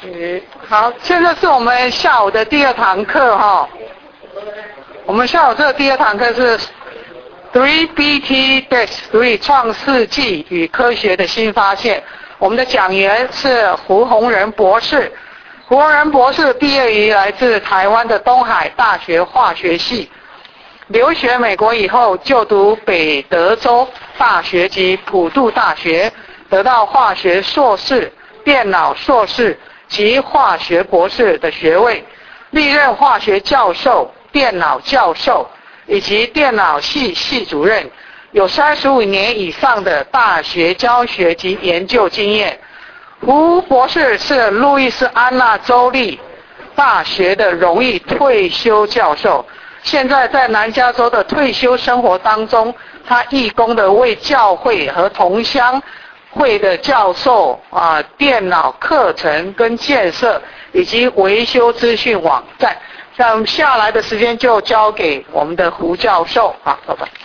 好，现在是我们下午的第二堂课哈。我们下午这第二堂课是 3BT-3 创世纪与科学的新发现。我们的讲员是胡宏仁博士。胡宏仁博士毕业于来自台湾的东海大学化学系，留学美国以后就读北德州大学及普渡大学，得到化学硕士、电脑硕士及化学博士的学位，历任化学教授、电脑教授以及电脑系系主任，有35年以上的大学教学及研究经验。胡博士是路易斯安那州立大学的荣誉退休教授，现在在南加州的退休生活当中，他义工的为教会和同乡会的教授电脑课程跟建设以及维修资讯网站。像下来的时间就交给我们的胡教授。好，拜拜。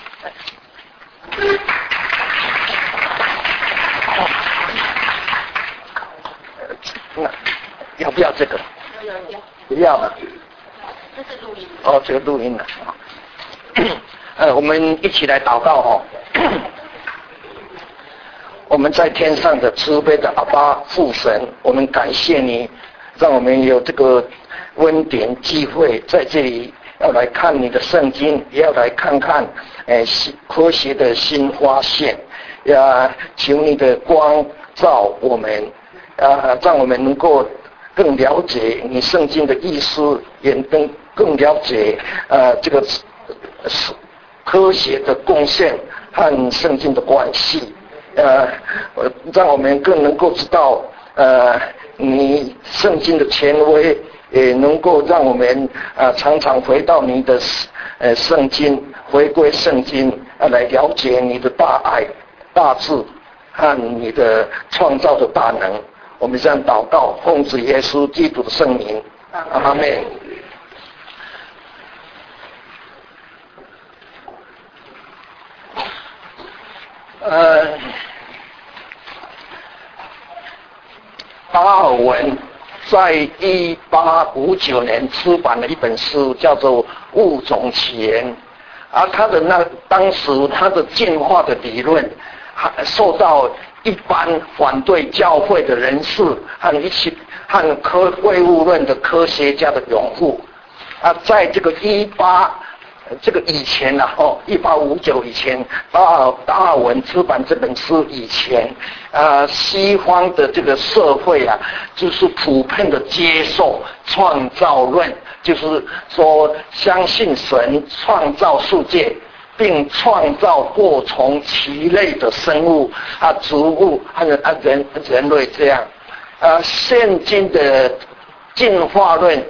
要不要这个？不要了。这是录音。哦，这个录音了。我们一起来祷告哦。我们在天上的慈悲的阿爸父神，我们感谢你，让我们有这个恩典机会在这里要来看你的圣经，也要来看看科学的新发现，求你的光照我们，让我们能够更了解你圣经的意思，也更了解这个科学的贡献和圣经的关系，让我们更能够知道你圣经的权威，也能够让我们常常回到你的圣经，回归圣经，来了解你的大爱、大智和你的创造的大能。我们这样祷告，奉主耶稣基督的圣名，阿们。达尔文在1859年出版了一本书，叫做《物种起源》，而当时他的进化的理论受到一般反对教会的人士和唯物论的科学家的拥护。在这个以前1859以前，达尔文出版这本书以前，西方的这个社会就是普遍的接受创造论，就是说相信神创造世界，并创造各从其类的生物植物和人类这样。现今的进化论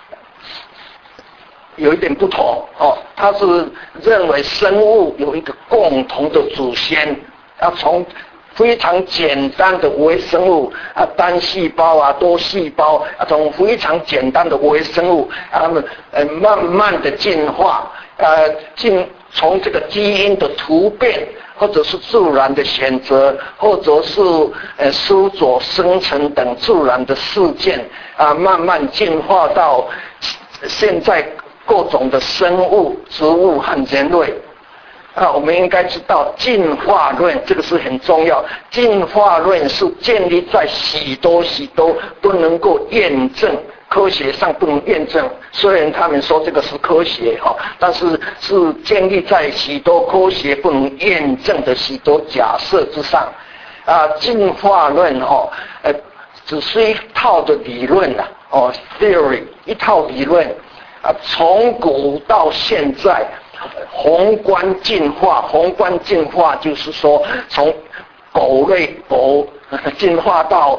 有一点不同他是认为生物有一个共同的祖先，从非常简单的微生物单细胞多细胞从非常简单的微生物慢慢的进化从这个基因的突变，或者是自然的选择，或者是苏佐生成等自然的事件慢慢进化到现在各种的生物、植物和人类。我们应该知道进化论这个是很重要，进化论是建立在许多不能够验证，科学上不能验证，虽然他们说这个是科学但是是建立在许多科学不能验证的许多假设之上。进化论只是一套的理论theory， 一套理论从古到现在，宏观进化就是说从狗进化到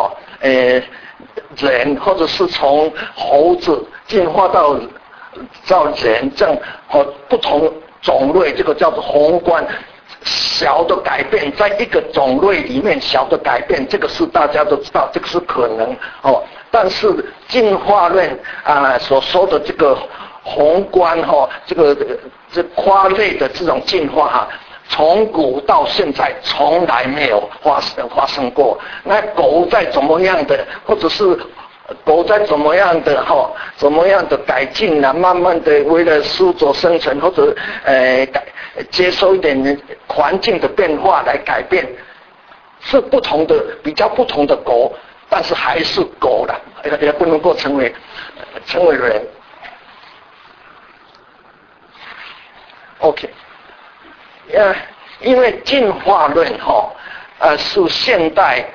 人，或者是从猴子进化到人，这样不同种类，这个叫做宏观。小的改变，在一个种类里面小的改变，这个是大家都知道，这个是可能但是进化论所说的这个宏观这跨类的这种进化从古到现在从来没有发生过。那狗再怎么样的，或者是狗再怎么样的怎么样的改进啊，慢慢的为了适者生存，或者接受一点环境的变化来改变，是不同的，比较不同的狗，但是还是狗了，也不能够成为人。OK， 因为进化论是现代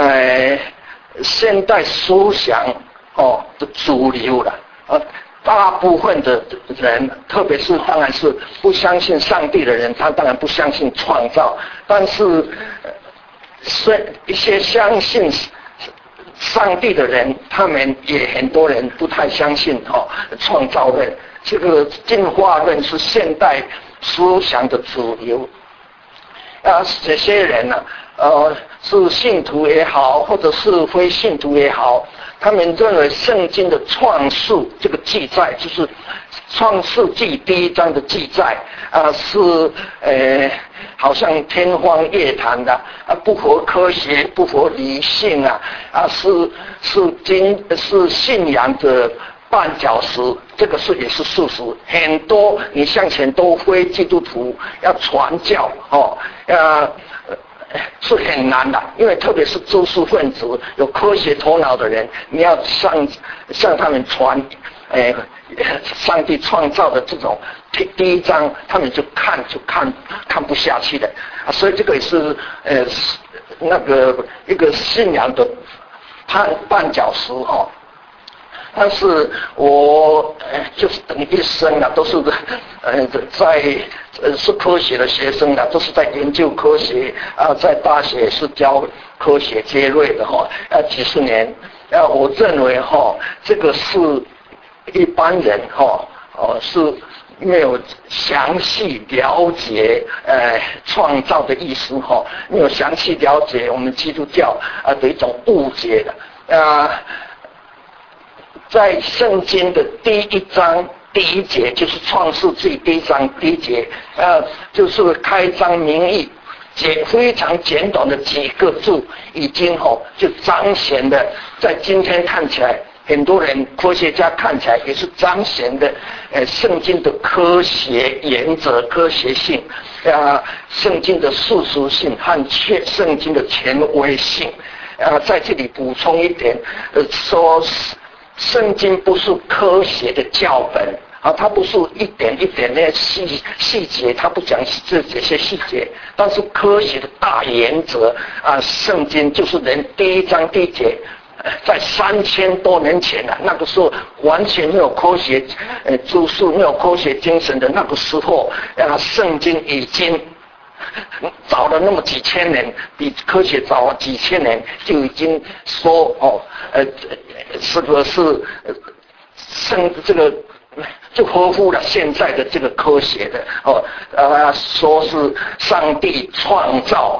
思想的主流了，大部分的人，特别是当然是不相信上帝的人，他当然不相信创造，但是一些相信上帝的人，他们也很多人不太相信创造论。这个进化论是现代思想的主流。这些人呢，是信徒也好，或者是非信徒也好，他们认为圣经的创世这个记载，就是创世纪第1章的记载是好像天方夜谭的不合科学，不合理性是信仰的绊脚石，这个也是事实。很多你向前都非基督徒要传教是很难的，因为特别是知识分子、有科学头脑的人，你要向他们传上帝创造的这种第1章，他们就看不下去的所以这个也是一个信仰的绊脚石但是我就是等于一生都是是科学的学生都是在研究科学在大学是教科学这类的几十年我认为这个是一般人是没有详细了解创造的意思没有详细了解我们基督教的一种误解的在圣经的第1章第1节，就是创世纪第1章第1节就是开宗明义非常简短的几个字，已经就彰显的，在今天看起来，很多人科学家看起来也是彰显的圣经的科学原则、科学性圣经的事实性和圣经的权威性在这里补充一点说圣经不是科学的教本它不是一点一点的细节，它不讲这些细节，但是科学的大原则圣经就是人第1章第1节，在3000多年前那个时候完全没有科学知识、没有科学精神的那个时候圣经已经早了那么几千年，比科学早了几千年，就已经说这个是这个就合乎了现在的这个科学的说是上帝创造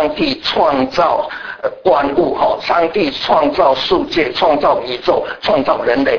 万物上帝创造世界、创造宇宙、创造人类。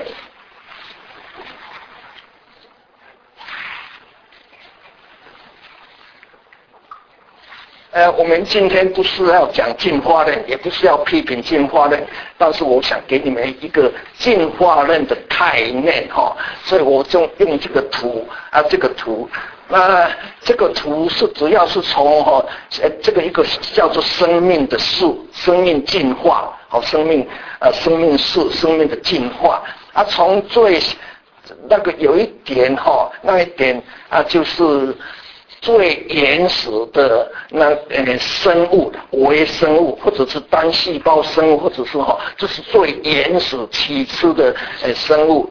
我们今天不是要讲进化论，也不是要批评进化论，但是我想给你们一个进化论的概念所以我就用这个图这个图这个图是主要是从这个一个叫做生命的树，生命进化生命树，生命的进化从最那个有一点那一点就是最原始的生物的微生物，或者是单细胞生物，或者是这是最原始起初的生物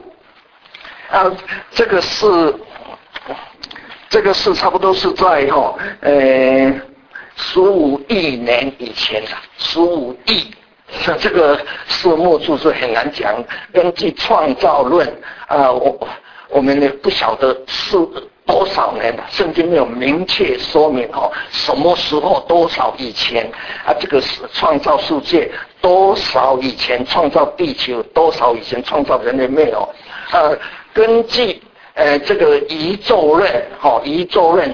这个是差不多是在15亿年以前15亿这个数目就是很难讲，根据创造论我们也不晓得是多少年了，圣经没有明确说明什么时候多少以前这个是创造世界多少以前创造地球，多少以前创造人类没有根据这个宇宙论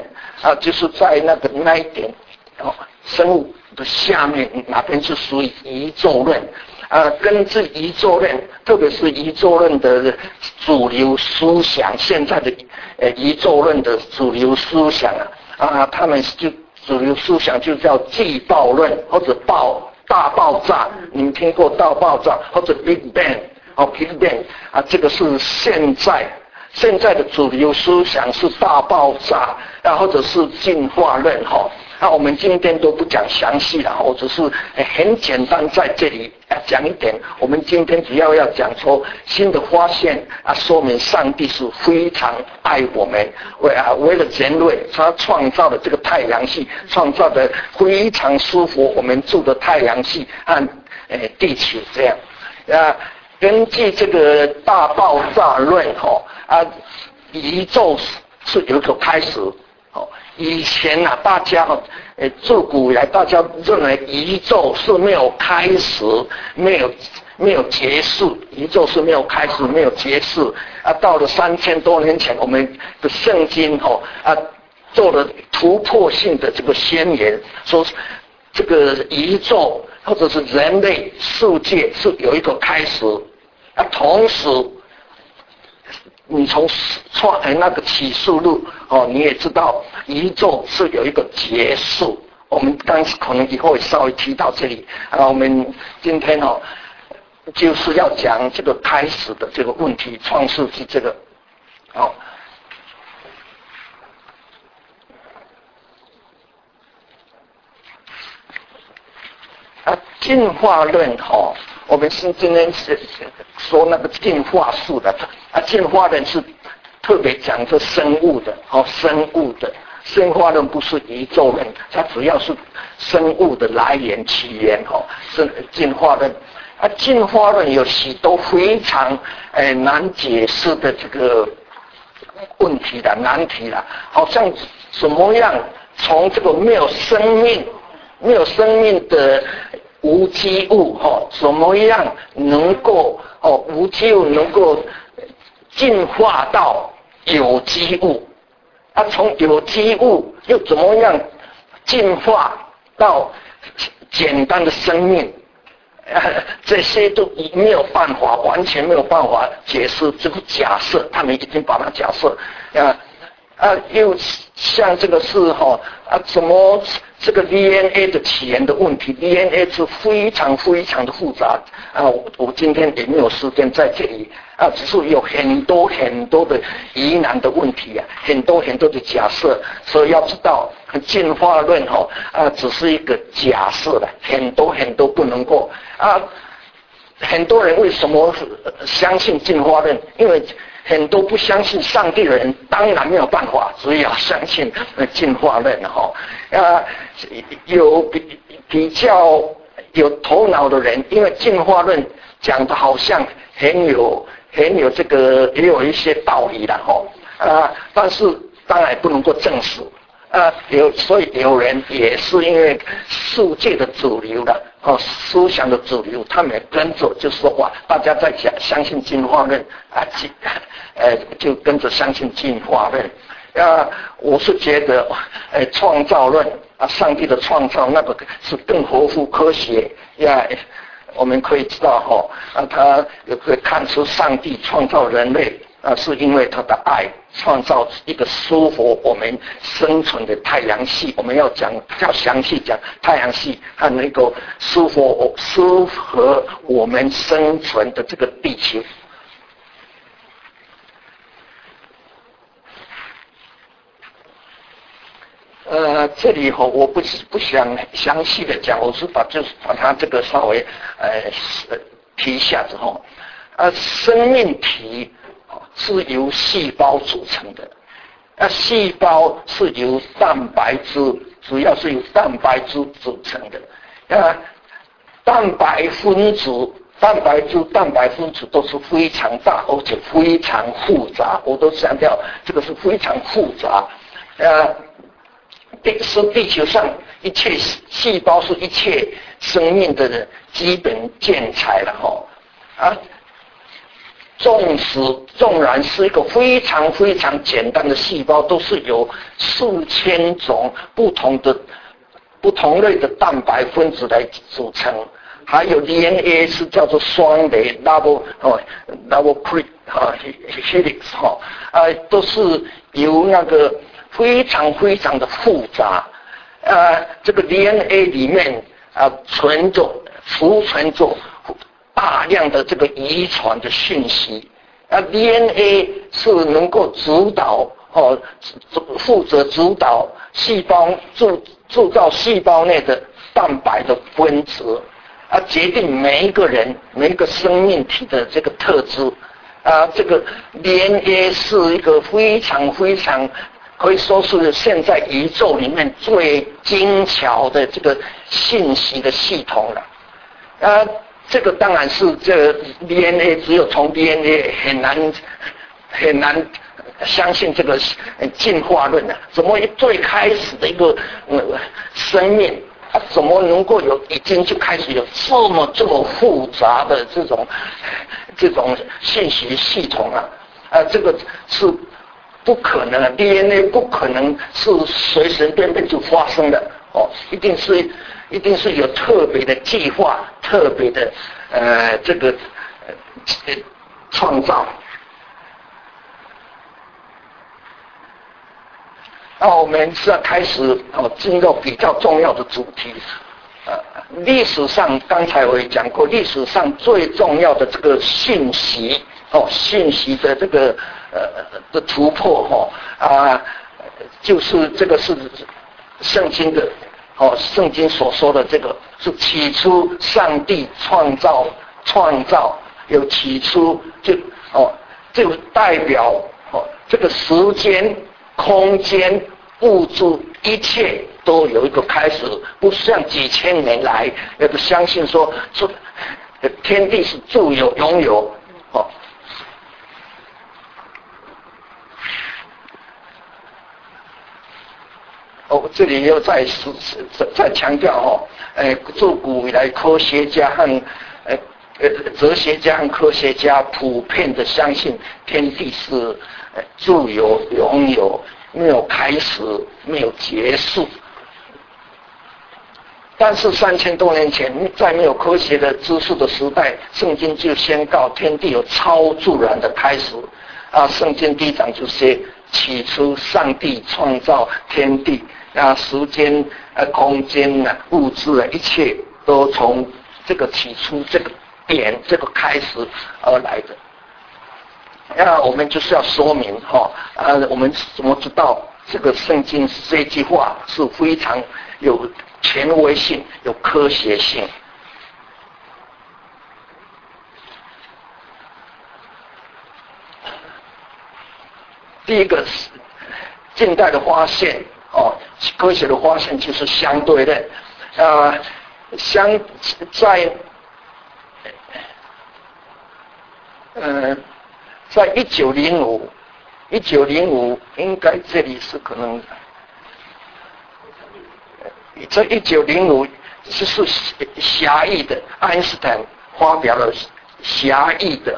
就是在那一点生物的下面哪边是属于宇宙论根据宇宙论，特别是宇宙论的主流思想，现在的宇宙论的主流思想他们就主流思想就叫巨爆论或者大爆炸，你们听过大爆炸或者 Big Bang？Big Bang 这个是现在的主流思想是大爆炸或者是进化论我们今天都不讲详细了，我只是很简单在这里讲一点。我们今天主要讲说新的发现说明上帝是非常爱我们，为了人类，他创造了这个太阳系，创造的非常舒服我们住的太阳系和地球这样根据这个大爆炸论宇宙是有一个开始以前大家自古以来大家认为宇宙是没有开始没有结束，宇宙是没有开始没有结束到了3000多年前，我们的圣经做了突破性的这个宣言，说这个宇宙或者是人类世界是有一个开始同时你从那个启示录你也知道宇宙是有一个结束，我们当时可能以后会稍微提到这里我们今天就是要讲这个开始的这个问题，创世纪这个进化论我们是今天说那个进化术的进化论是特别讲这生物的生化论不是宇宙论，它主要是生物的来源起源是进化论进化论有许多非常难解释的这个问题的难题了，好像怎么样从这个没有生命的无机物怎么样能够无机物能够进化到有机物从有机物又怎么样进化到简单的生命这些都没有办法，完全没有办法解释这个假设，他们已经把它假设又像这个是怎么这个 DNA 的起源的问题 ，DNA 是非常非常的复杂我今天也没有时间在这里只是有很多很多的疑难的问题很多很多的假设，所以要知道进化论只是一个假设的，很多很多不能够很多人为什么相信进化论？因为很多不相信上帝的人当然没有办法，所以要相信进化论有比较有头脑的人，因为进化论讲的好像很有这个也有一些道理的但是当然不能够证实所以有人也是因为世界的主流的思想的主流，他们跟着就说哇，大家在相信进化论就跟着相信进化论我是觉得创造论上帝的创造那个是更合乎科学我们可以知道他也可以看出上帝创造人类是因为他的爱创造一个舒服我们生存的太阳系，我们要详细讲太阳系和那个舒合我们生存的这个地球这里我不想详细的讲，我是把它这个稍微提一下之后生命体是由细胞组成的细胞是由蛋白质，主要是由蛋白质组成的蛋白分子蛋白分子都是非常大而且非常复杂，我都强调这个是非常复杂是地球上一切细胞是一切生命的基本建材了纵然是一个非常非常简单的细胞，都是由4000种不同类的蛋白分子来组成。还有 DNA 是叫做双酶 double helix 都是由那个非常非常的复杂。这个 DNA 里面储存着大量的这个遗传的讯息。DNA 是能够负责主导细胞铸造细胞内的蛋白的分子。决定每一个人每一个生命体的这个特质。这个 DNA 是一个非常非常可以说是现在宇宙里面最精巧的这个信息的系统了。这个当然是这个 DNA 只有从 DNA 很难相信这个进化论了。怎么最开始的一个生命？怎么能够已经就开始有这么复杂的这种信息系统啊？这个是不可能的 ，DNA 不可能是随随便便就发生的一定是有特别的计划、特别的创造。那我们是要开始进入比较重要的主题。历史上刚才我也讲过，历史上最重要的这个信息的这个的突破就是这个是圣经的圣经所说的这个是起初上帝创造有起初就代表这个时间空间物质一切都有一个开始，不像几千年来有的相信说天地是自有拥有这里又再强调自古以来科学家和哲学家和科学家普遍的相信天地是自有拥有，没有开始，没有结束。但是3000多年前，在没有科学的知识的时代，圣经就宣告天地有超自然的开始。圣经第1章就写：起初上帝创造天地，时间、空间、物质一切都从这个起初这个点、这个开始而来的。我们就是要说明我们怎么知道这个圣经这句话是非常有权威性、有科学性。第一个近代的发现科学的发现就是相对论。在1905应该这里是可能，在1905就是狭义的，爱因斯坦发表了狭义的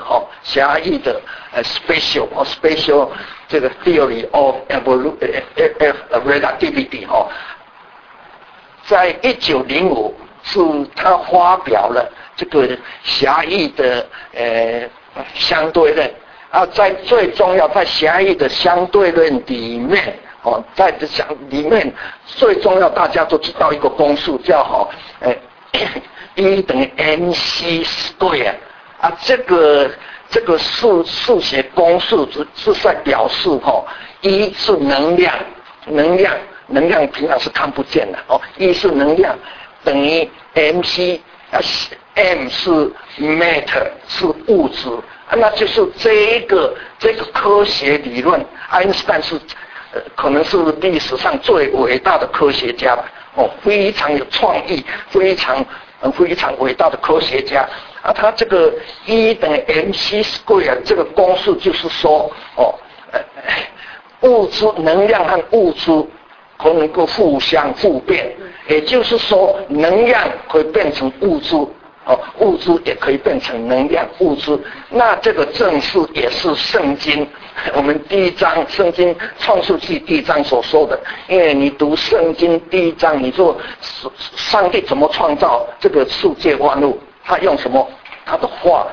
special 这个 theory of relativity 在1905是他发表了这个狭义的相对论。在最重要，在狭义的相对论里面在里面最重要，大家都知道一个公式叫E 等于 mc²。这个数学公式是在表示E 是能量平常是看不见的E 是能量等于 mc， m 是 matter 是物质。那就是这个科学理论，爱因斯坦是可能是历史上最伟大的科学家吧非常有创意，非常伟大的科学家。他这个 E 等于 mc² 这个公式就是说物质能量和物质可能够互相互变，也就是说能量会变成物质物质也可以变成能量物质。那这个正是也是圣经我们第一章圣经创世纪第一章所说的。因为你读圣经第一章，你说上帝怎么创造这个世界万物，他用什么？他的话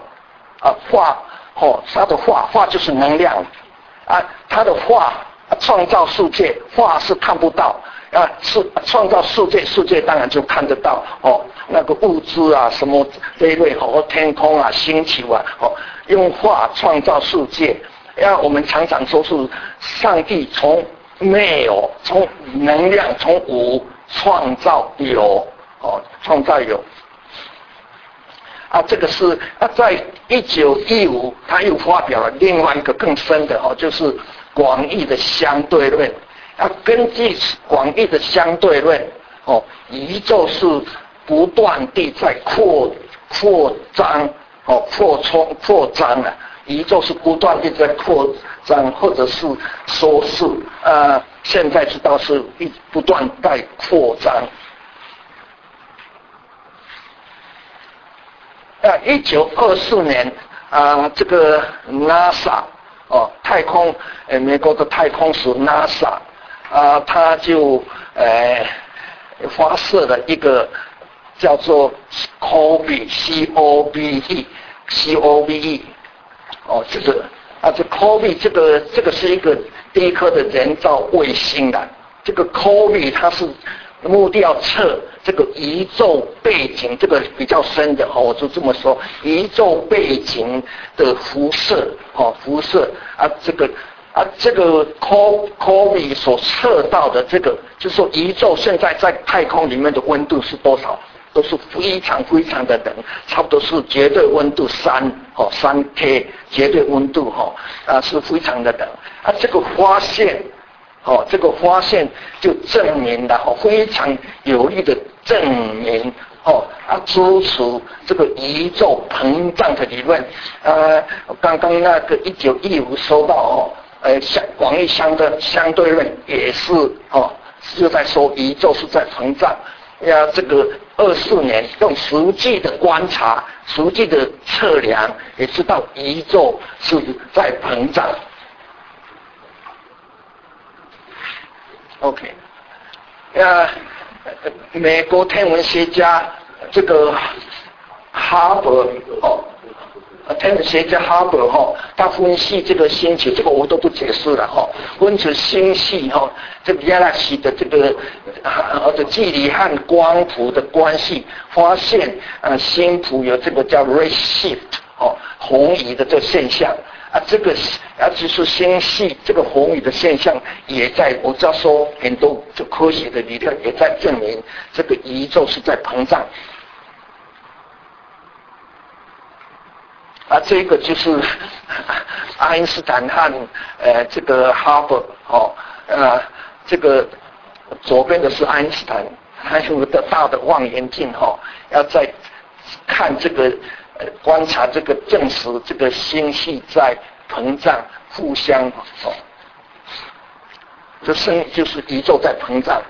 他的话就是能量他的话创造世界，话是看不到是创造世界，世界当然就看得到那个物质什么这一类天空星球用话创造世界。我们常常说是上帝从没有，从能量从无创造有创造有这个是在1915他又发表了另外一个更深的就是广义的相对论。根据广义的相对论宇宙是不断地在扩张扩张宇宙是不断地在扩张，或者是说是现在知道是不断在扩张。1924年这个 NASA 太空美国的太空署 NASA 他就发射了一个叫做 COBE COBE 这个这 COBE 这个是一个第一颗的人造卫星的。这个 COBE 它是目的要测这个宇宙背景，这个比较深的我就这么说，宇宙背景的辐射这个 COBE 所测到的这个，就是说宇宙现在在太空里面的温度是多少？都是非常非常的冷，差不多是绝对温度3K 绝对温度是非常的冷这个发现就证明了非常有力的证明支持这个宇宙膨胀的理论。刚刚那个1915说到广义相对论也是就在说宇宙是在膨胀。这个24年用实际的观察、实际的测量，也知道宇宙是在膨胀。OK， 美国天文学家这个哈勃天文学家哈勃他分析这个星球，这个我都不解释了分析星系这个 galaxy 的这个的距离和光谱的关系，发现星谱有这个叫 redshift 红移的这个现象这个就是星系这个红移的现象也在我知道说很多就科学的理论也在证明这个宇宙是在膨胀。这个就是爱因斯坦和这个哈勃这个左边的是爱因斯坦，还有个大的望远镜要再看这个观察这个证实这个星系在膨胀，互相就是宇宙在膨胀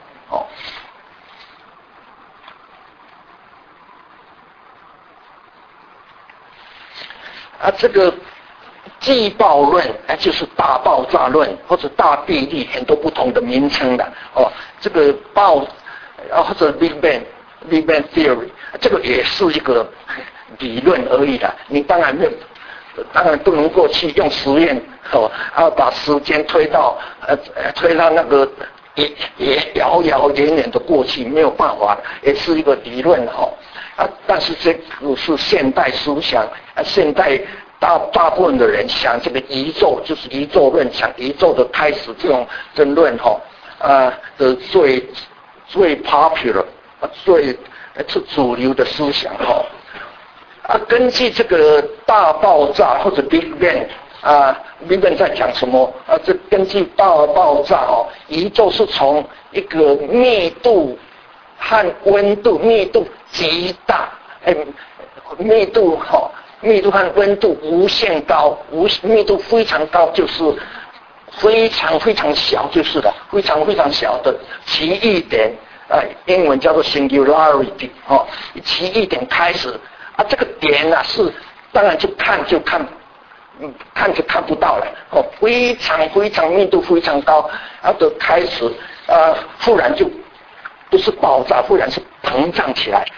这个季爆论就是大爆炸论或者大地力很多不同的名称的这个或者 Big Bang Theory 这个也是一个理论而已的。你当然不能够去用实验把时间推到那个也遥遥远远的过去，没有办法，也是一个理论但是这个是现代思想现代大部分的人想这个宇宙就是宇宙论，想宇宙的开始这种争论的最 popular 最主流的思想根据这个大爆炸或者 Big Bang Big Bang 在讲什么这根据大爆炸宇宙是从一个密度和温度密度极大密度和温度无限高密度非常高就是非常非常小就是了，非常非常小的奇异点英文叫做 singularity 奇异点开始啊，这个点啊是当然看就看不到了哦，非常密度非常高，然后的开始忽然就不是爆炸，忽然是膨胀起来，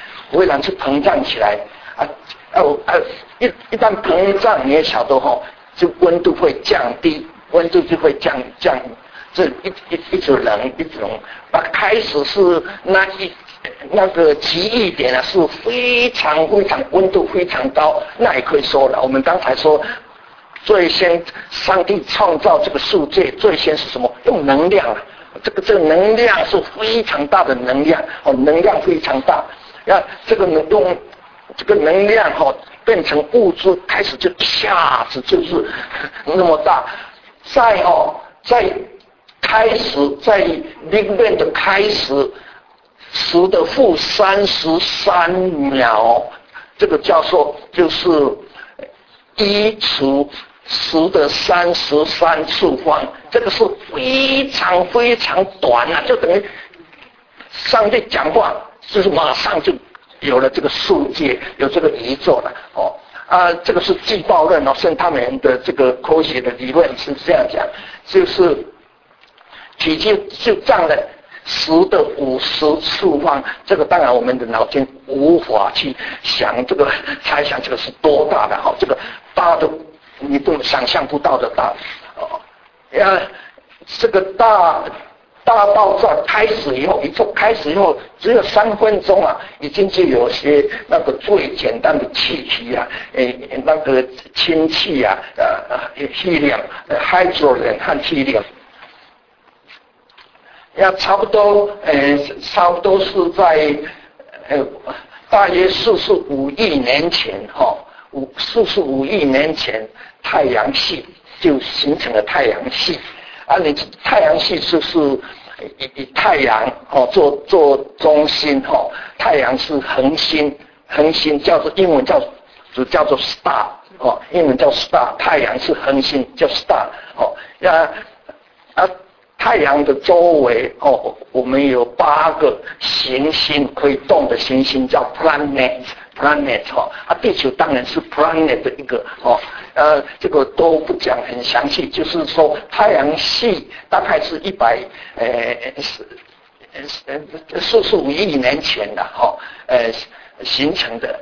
一旦膨胀，你也晓得就温度会降低，温度就会降，这一直冷。开始是那个极易点是非常温度非常高，那也可以说了。我们刚才说，最先上帝创造这个世界，最先是什么？用能量啊，这个能量是非常大的能量能量非常大。这个用这个能量变成物质，开始就一下子就是那么大。在开始，在Big Bang的开始，10的负33秒，这个叫做就是1除10的33次方，这个是非常短啊，就等于上帝讲话，就是马上就有了这个世界，有这个宇宙了这个是季报论圣他们的这个科学的理论是这样讲，就是体积就占了10的50次方，这个当然我们的脑筋无法去想这个猜想这个是多大的这个大的你都想象不到的大这个大爆炸开始以后，宇宙开始以后，只有3分钟已经就有些那个最简单的气体那个氢气helium hydrogen 和 helium。差不多是在大约45亿年前45亿年前，太阳系就形成了太阳系你太阳系就是以太阳做中心太阳是恒星叫做英文叫做 star 英文叫 star， 太阳是恒星叫 star 太阳的周围我们有8个行星可以动的行星叫 planet 地球当然是 planet 的一个这个都不讲很详细，就是说太阳系大概是45亿年前的形成的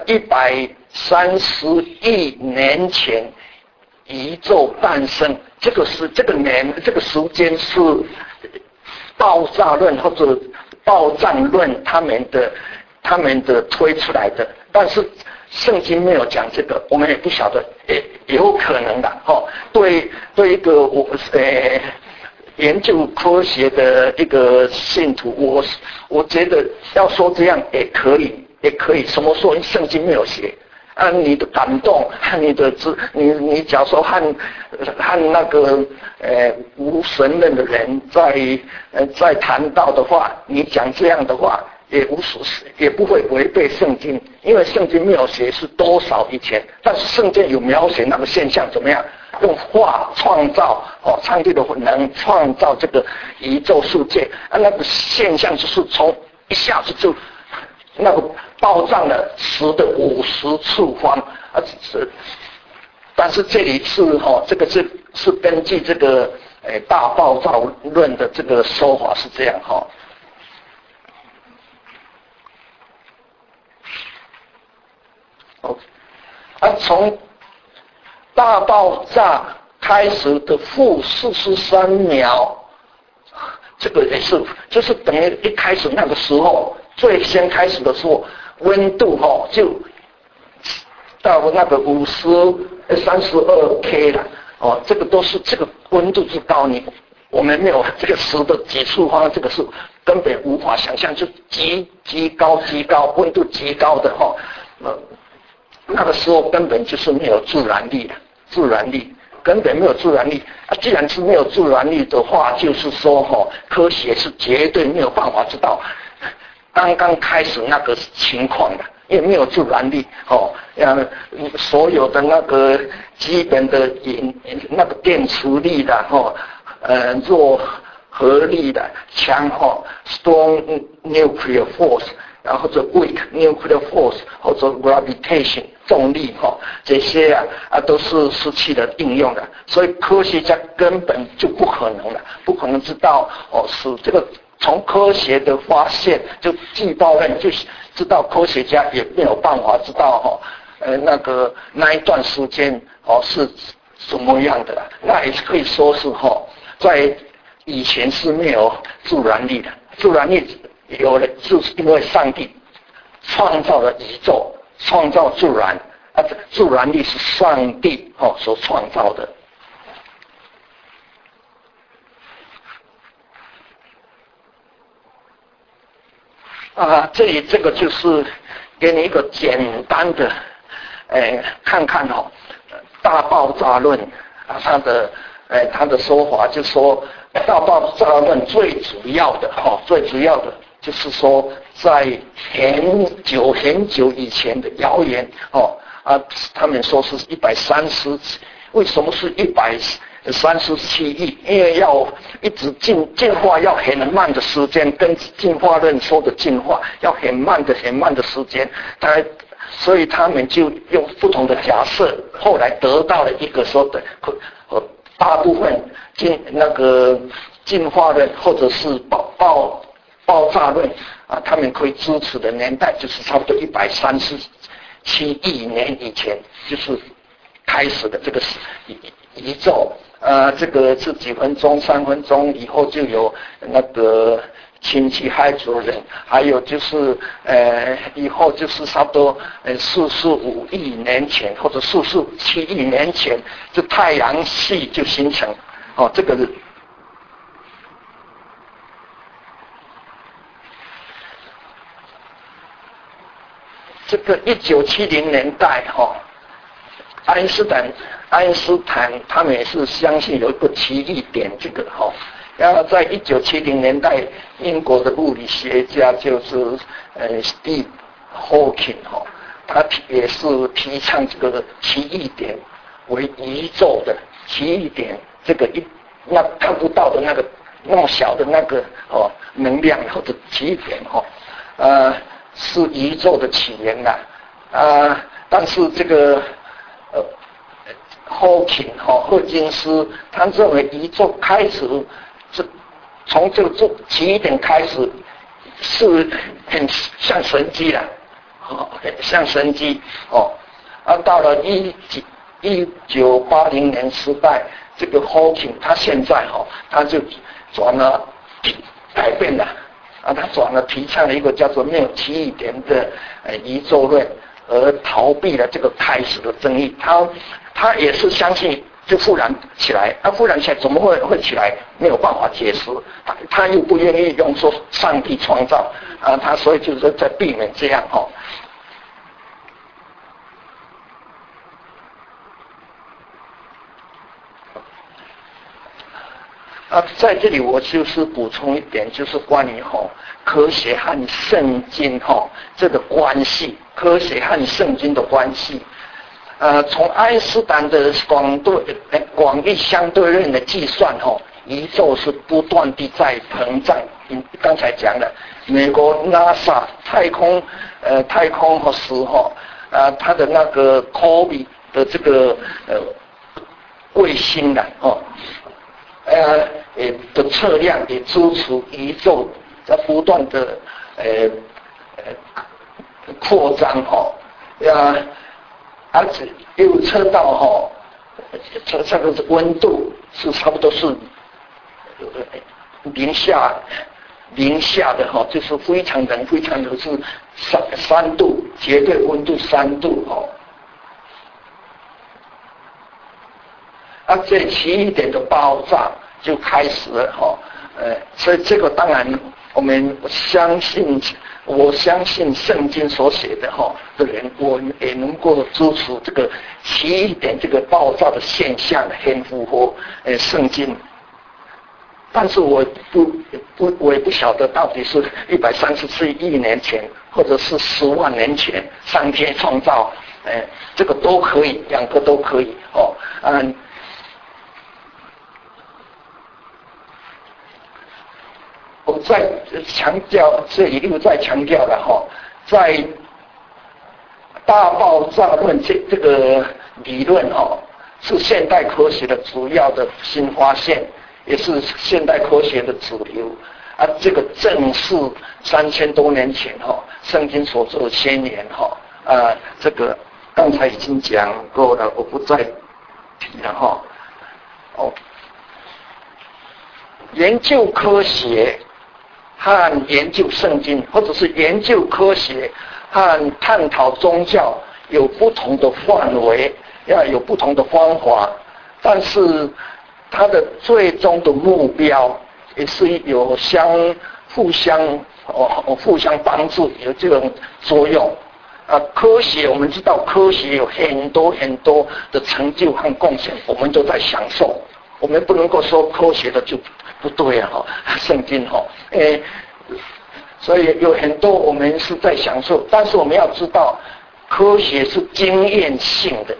130亿年前宇宙诞生，这个时间是爆炸论或者爆炸论他们的推出来的，但是圣经没有讲这个，我们也不晓得，有可能的对一个研究科学的一个信徒，我觉得要说这样也可以，什么说圣经没有写。你的感动和你的你假如说和那个无神论的人在谈到的话，你讲这样的话也不会违背圣经，因为圣经没有写是多少以前，但是圣经有描写那个现象怎么样，用话创造上帝的能创造这个宇宙世界那个现象就是从一下子就那个爆炸了10的50次方但是这里是这个是根据这个大爆炸论的这个说法是这样从大爆炸开始的负43秒，这个也是就是等于一开始那个时候，最先开始的时候温度就到那个32 K 了这个都是这个温度之高，我们没有这个10的几次方，这个是根本无法想象，就极高温度极高的那个时候根本就是没有自然力根本没有自然力既然是没有自然力的话，就是说科学是绝对没有办法知道刚刚开始那个情况的，因为没有自然力所有的那个基本的那个电磁力的弱核力的强strong nuclear force 然后或者 weak nuclear force 或者 gravitation 重力这些都是失去了应用的，所以科学家根本就不可能了，不可能知道是这个。从科学的发现，就季报论就知道，科学家也没有办法知道那一段时间是什么样的，那也可以说是在以前是没有自然力的，自然力有了就是因为上帝创造了宇宙，创造自然，自然力是上帝所创造的。这里这个就是给你一个简单的，看看大爆炸论他的说法就说，大爆炸论最主要的就是说，在很久很久以前的谣言他们说是130，为什么是137亿？因为要一直进化要很慢的时间，跟进化论说的进化要很慢的时间，所以他们就用不同的假设，后来得到了一个说的大部分进化论或者是爆炸论他们可以支持的年代就是差不多137亿年以前，就是开始的这个宇宙。这个是几分钟、3分钟以后就有氢气hydrogen，还有就是以后就是差不多45亿年前或者47亿年前，就太阳系就形成。这个1970年代爱因斯坦他们也是相信有一个奇异点这个然后在1970年代，英国的物理学家就是Steve Hawking 他也是提倡这个奇异点为宇宙的奇异点，这个那看不到的那么小的能量或者奇异点是宇宙的起源但是这个霍金斯他认为宇宙开始从这个起一点开始是很像神迹的很像神迹到了1980年时代，这个 Hawking 他现在他就改变了他转了提倡了一个叫做没有奇异点的宇宙论，而逃避了这个开始的争议。他也是相信就忽然起来，忽然起来怎么会起来？没有办法解释。他又不愿意用说上帝创造他所以就是在避免这样在这里我就是补充一点，就是关于科学和圣经这个关系，科学和圣经的关系。从爱因斯坦的广义相对论的计算宇宙是不断地在膨胀。刚才讲了，美国 NASA 太空时它的那个 Kobe 的这个卫星的的测量也支持宇宙在不断的扩张而且又测到这个温度是差不多是零下的就是非常冷是3度，绝对温度3度这奇异点的爆炸就开始了所以这个当然我相信圣经所写的的人，我也能够支持这个奇异点这个爆炸的现象，很符合圣经。但是我也不晓得到底是137亿年前，或者是10万年前上天创造，这个都可以，两个都可以我再强调，这里又再强调了哈，在大爆炸论这个理论哈，是现代科学的主要的新发现，也是现代科学的主流啊。这个正是3000多年前哈，圣经所做的先言哈这个刚才已经讲过了，我不再提了哈。研究科学和研究圣经，或者是研究科学和探讨宗教有不同的范围，要有不同的方法，但是它的最终的目标也是有互相帮助，有这种作用啊。科学我们知道，科学有很多的成就和贡献，我们都在享受。我们不能够说科学的就不对啊，圣经所以有很多我们是在享受，但是我们要知道，科学是经验性的，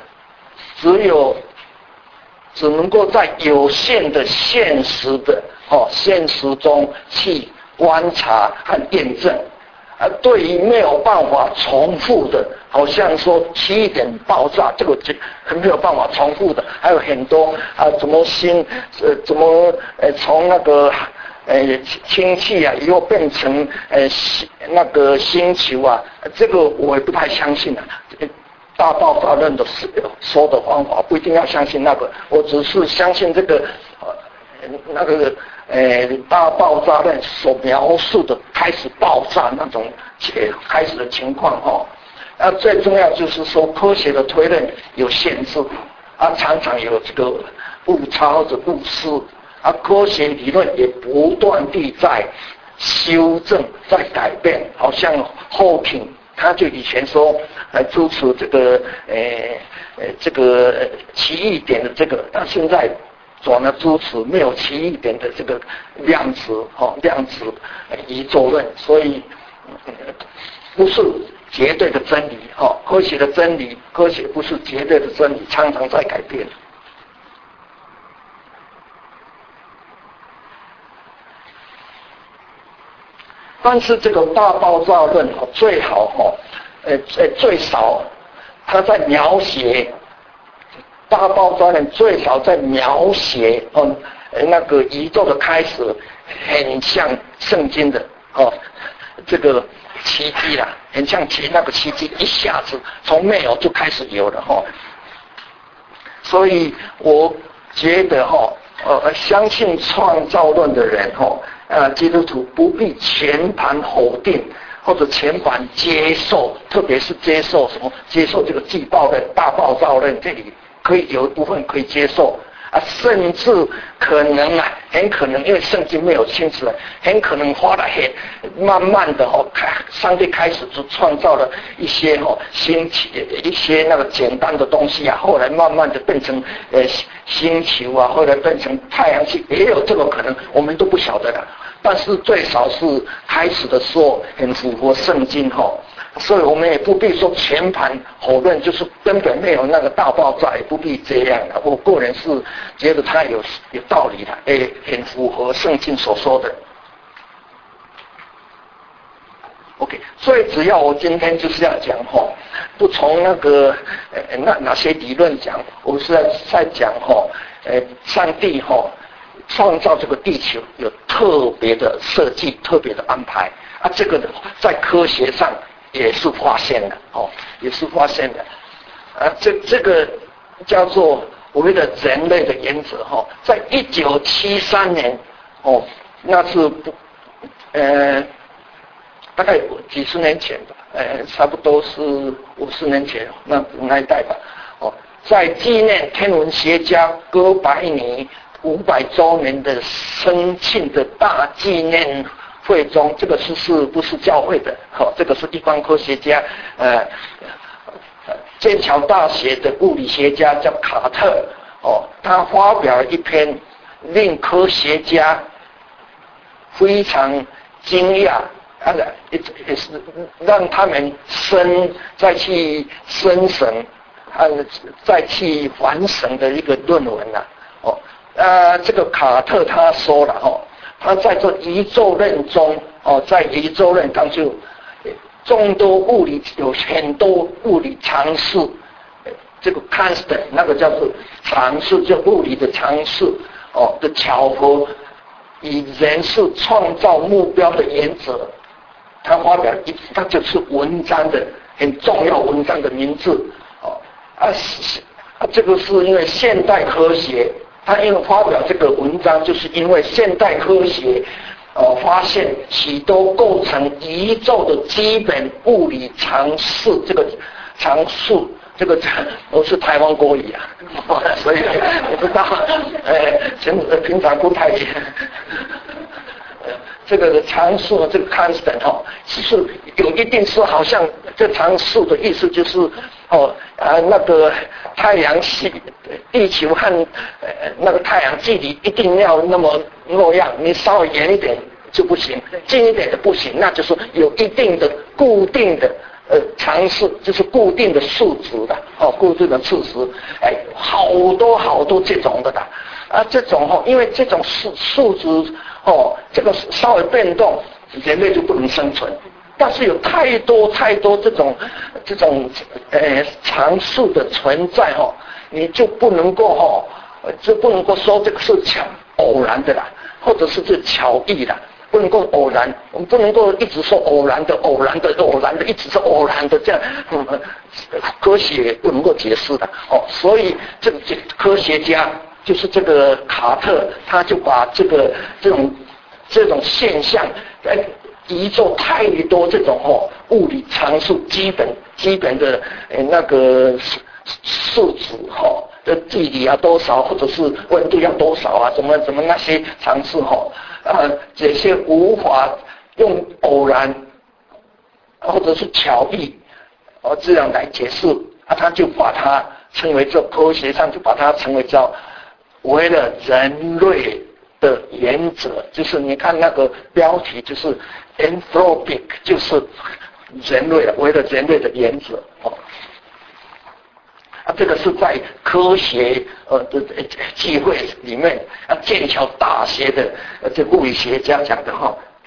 只能够在有限的现实中去观察和验证。对于没有办法重复的，好像说7点爆炸，这个没有办法重复的，还有很多怎么从那个氢气啊，以后变成那个星球啊，这个我也不太相信啊。大爆炸论的说的方法不一定要相信那个，我只是相信这个大爆炸论所描述的开始爆炸那种开始的情况最重要就是说科学的推论有限制常常有这个误差或者误失科学理论也不断地在修正在改变，好像后品他就以前说支持这个奇异点的这个，但现在转了支持没有奇异点的这个量子宇宙论，所以不是绝对的真理科学的真理，科学不是绝对的真理，常常在改变。但是这个大爆炸论最好最少他在描写大爆炸论最少在描写那个宇宙的开始很像圣经的这个奇迹啦，很像那个奇迹一下子从没有就开始有了所以我觉得相信创造论的人基督徒不必全盘否定或者全盘接受，特别是接受接受这个季爆论、大爆炸论，这里可以有一部分可以接受甚至很可能因为圣经没有清楚了，很可能花了慢慢的上帝开始就创造了一些一些那个简单的东西后来慢慢的变成星球后来变成太阳系，也有这个可能，我们都不晓得的。但是最少是开始的时候很符合圣经所以我们也不必说全盘否认，就是根本没有那个大爆炸，也不必这样我个人是觉得它有道理的，很符合圣经所说的。OK， 所以只要我今天就是要讲不从那个哪些理论讲，我是在讲上帝创造这个地球有特别的设计，特别的安排这个在科学上也是发现的也是发现的这个叫做我们的人类的原则在1973年那是大概几十年前吧差不多是50年前那一代吧在纪念天文学家哥白尼500周年的生庆的大纪念会中，这个不是教会的这个是一般科学家剑桥大学的物理学家叫卡特他发表了一篇令科学家非常惊讶也是让他们再去深省再去反省的一个论文这个卡特他说了它在这宇宙论中在宇宙论当中众多物理有很多物理常识，这个 constant 那个叫做常识，就物理的常识的巧合，以人是创造目标的原则，他发表它就是文章的很重要文章的名字这个是因为现代科学，他因为发表这个文章，就是因为现代科学发现许多构成宇宙的基本物理常识，这个常数，这个我是台湾国语所以我不知道，平常不太这个常数这个 constant 是有一定是好像这常数的意思就是那个太阳系地球和那个太阳距离一定要那样，你稍微远一点就不行，近一点的不行，那就是有一定的固定的常识，就是固定的数值的固定的数值，好多这种的这种因为这种数值这个稍微变动，人类就不能生存。但是有太多这种常数的存在你就不能够说这个是偶然的啦，或者是这巧遇啦，不能够偶然，我们不能够一直说偶然的，一直是偶然的这样，科学不能够解释的所以这个科学家就是这个卡特，他就把这种现象宇宙太多这种物理常数基本的那个数值的距离多少，或者是温度要多少怎么那些常识这些无法用偶然或者是巧遇这样来解释他就把它称为科学上就把它称为叫为了人类的原则，就是你看那个标题就是 anthropic， 就是人类为了人类的原则这个是在科学的聚会里面剑桥大学的这物理学家讲的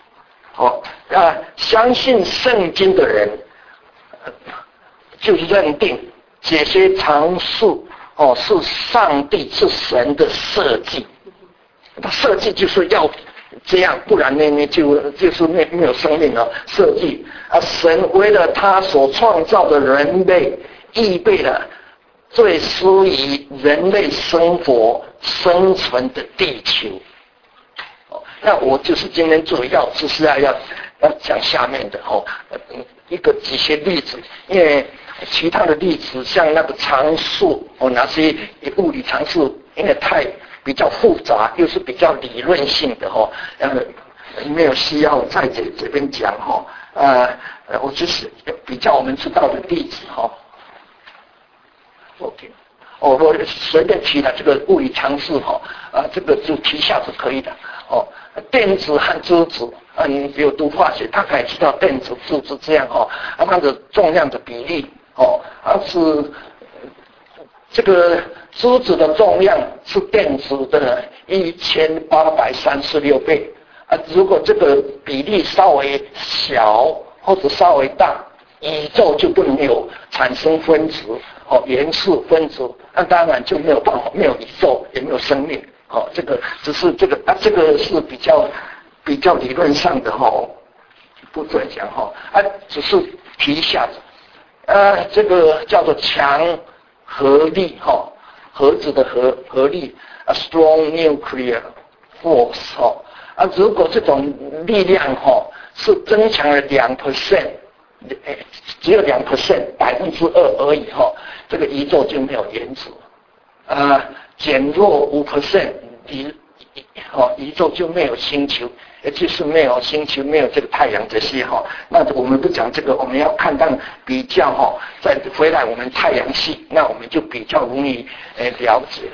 相信圣经的人就认定这些常数是上帝是神的设计，他设计就是要这样，不然呢就是没有生命设计神为了他所创造的人类预备了最适宜人类生活生存的地球那我就是今天主要就是要讲下面的几些例子，因为其他的例子像那个常数那些物理常数因为太比较复杂，又是比较理论性的没有需要在这边讲我就是比较我们知道的例子OK， 我随便提了这个物理常识这个就提一下是可以的电子和质子你有读化学大概知道电子质子这样它的重量的比例是这个质子的重量是电子的1836倍如果这个比例稍微小或者稍微大，宇宙就不能有产生分子元素分子，那当然就没有办法，没有宇宙也没有生命这个只是这个这个是比较理论上的不准讲只是提一下子这个叫做强合力核子的合力strong nuclear force 如果这种力量是增强了2%只有2%，2%而已这个宇宙就没有原子减弱5%宇宙就没有星球，也就是没有星球，没有这个太阳这些那我们不讲这个，我们要看到比较再回来我们太阳系，那我们就比较容易了解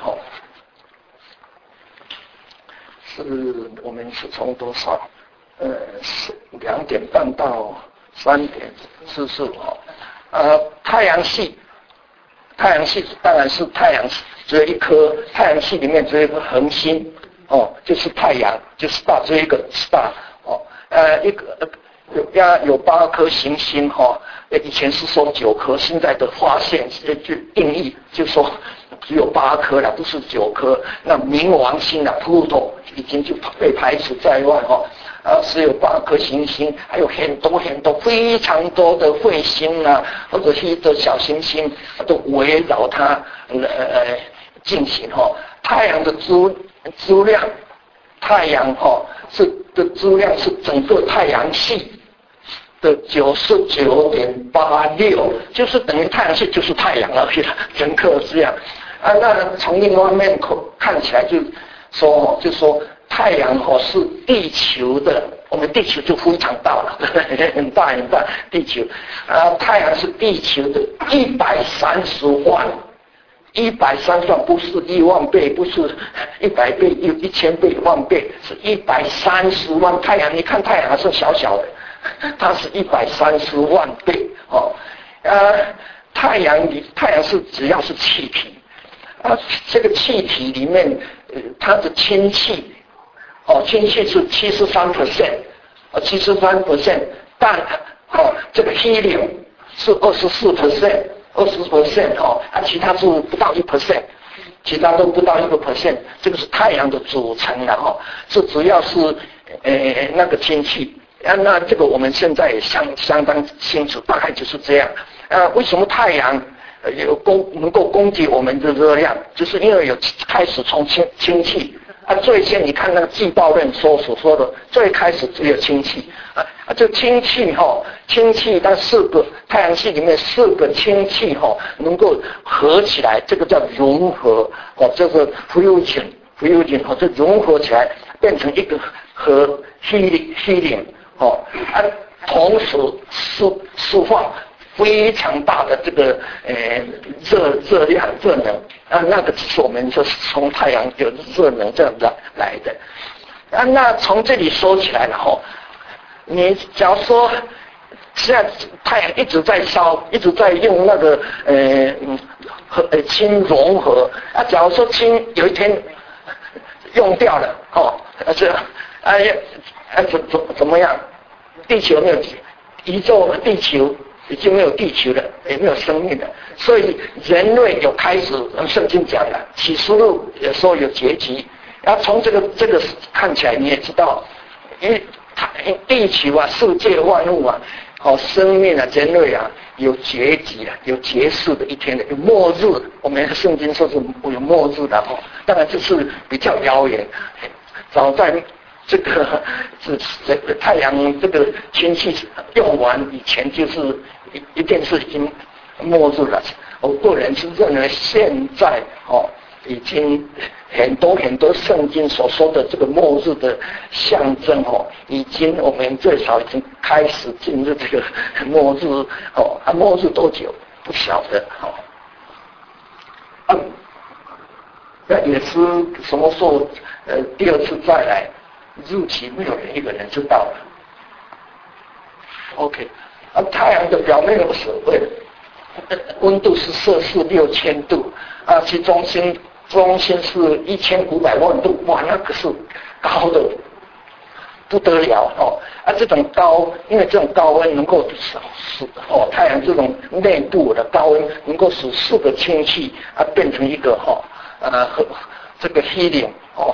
是我们是从多少2点半到3点45太阳系当然是太阳只有一颗，太阳系里面只有一颗恒星就是太阳，就是 star 这一个 star 一个有8颗行星以前是说9颗，现在的发现就定义就说只有8颗了，不是9颗。那冥王星Pluto 已经就被排除在外只有8颗行星，还有很多非常多的彗星或者是的小行星都围绕它进行太阳的质量，太阳的质量是整个太阳系的99.86%，就是等于太阳系就是太阳而已，整个这样那从另外一面看起来就说太阳是地球的，我们地球就非常大了，很大，地球太阳是地球的130万，130万不是1万倍，不是100倍、1000倍、10000倍，是130万。太阳，你看太阳还是小小的，它是130万倍太阳是只要是气体这个气体里面它的氢气氢气是73%，但这个 helium 是24%，其他是不到1%，其他都不到1%，这个是太阳的组成这主要是那个氢气那这个我们现在也相当清楚，大概就是这样为什么太阳能够供给我们的热量，就是因为有开始从氢气最先你看那个季报论所说的，最开始只有氢气这氢气它4个太阳系里面4个氢气能够合起来，这个叫融合这个 fusion 这融合起来变成一个核 helium 同时释放非常大的这个热量热能那个是我们就是从太阳有热能这样来的那从这里说起来了你假如说现在太阳一直在烧，一直在用那个氢融合假如说氢有一天用掉了怎么样？地球没有宇宙地球已经没有地球了，也没有生命了，所以人类有开始，圣经讲了，启示录也说有结局。然后从这个看起来，你也知道，因为地球世界万物生命人类有结局了，有结束的一天的，有末日。我们圣经说是有末日的当然这是比较遥远，早在这个太阳这个氢气用完以前，就是一定是已经末日了。我个人是认为现在已经很多圣经所说的这个末日的象征已经我们最少已经开始进入这个末日末日多久不晓得那也是什么时候第二次再来。日期没有一个人知道了。OK， 太阳的表面有水位，温度是摄氏6000度其中心是1500万度，哇，那个是高的不得了这种因为这种高温能够使太阳这种内部的高温能够使4个氢气变成一个这个 helium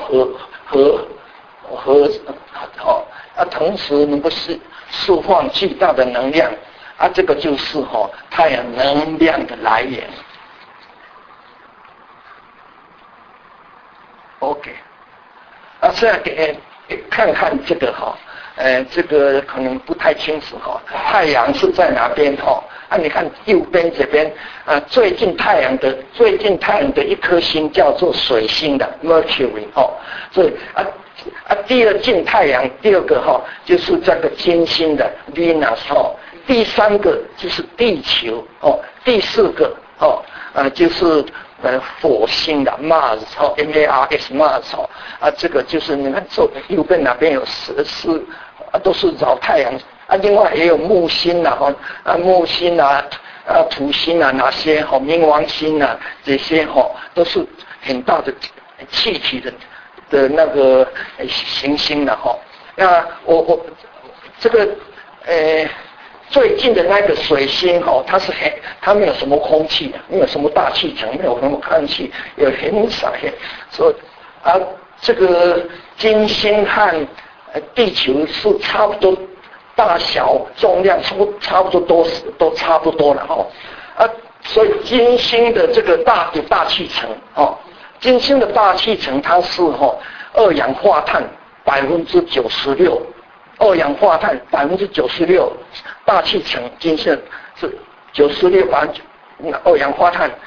同时能够释放巨大的能量这个就是太阳能量的来源。OK，现在给看看这个这个可能不太清楚太阳是在哪边你看右边这边最近太阳的一颗星叫做水星的 Mercury 所以第二近太阳第二个就是这个金星的 Venus 第三个就是地球第四个就是火星的 Mars Mars 这个就是你看右边那边有4都是绕太阳另外也有木星木星土星哪些冥王星这些都是很大的气体的的那个行星了哈。那我这个最近的那个水星哈，它没有什么空气，没有什么大气层，没有什么空气，也很少，所以这个金星和地球是差不多大小、重量差不多都差不多了哈。所以金星的这个有大气层哦，金星的大气层它是二氧化碳96%，二氧化碳96%，大气层金星是96%，二氧化碳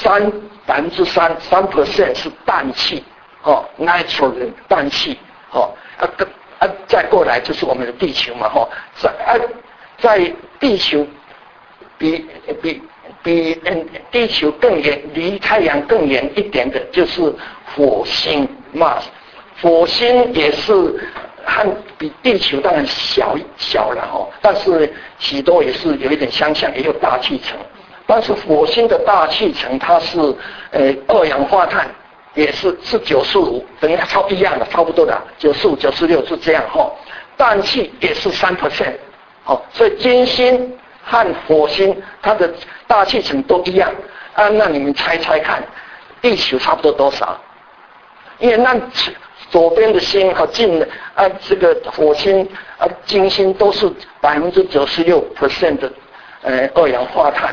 3% 是氮气，nitrogen 氮气再过来就是我们的地球嘛在地球比地球更远，离太阳更远一点的就是火星 Mars。火星也是比地球当然小了但是许多也是有一点相像，也有大气层。但是火星的大气层它是二氧化碳也是95%，等于它一样的，差不多的95、96是这样氮气也是3%，所以金星和火星它的大气层都一样那你们猜猜看，地球差不多多少？因为那左边的星这个火星金星都是96% 的二氧化碳，